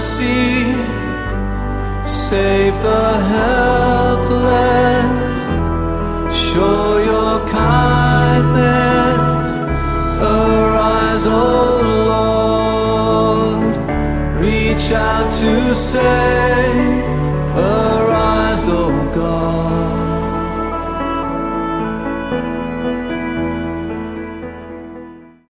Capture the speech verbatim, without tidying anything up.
mercy, save the helpless, show your kindness, arise, O Lord, reach out to save.